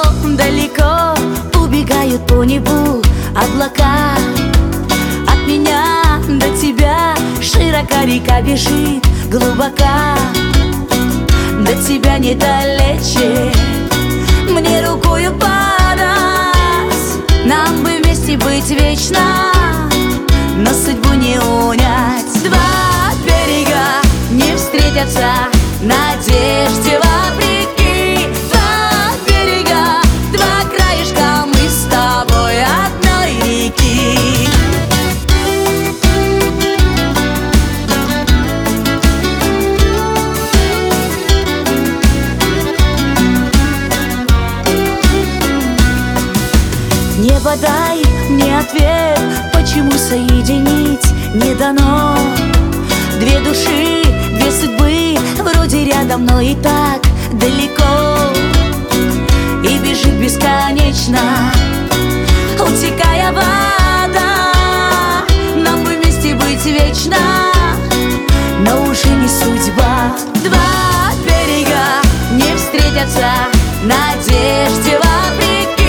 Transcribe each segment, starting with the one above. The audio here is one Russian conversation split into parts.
далеко убегают по небу облака. От меня до тебя широка река бежит глубока. До тебя недалече мне рукою подать. Нам бы вместе быть вечно, но судьбу не унять. Два берега не встретятся, надежде вопреки. Два берега, два краешка, мы с тобой одной реки. Небо, дай мне ответ, почему соединить не дано. Две души, две судьбы, вроде рядом, но и так далеко. И бежит бесконечно, утекая вода. Нам бы вместе быть вечно, но уже не судьба. Два берега не встретятся, надежде вопреки.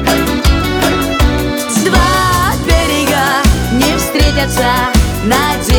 Надеюсь.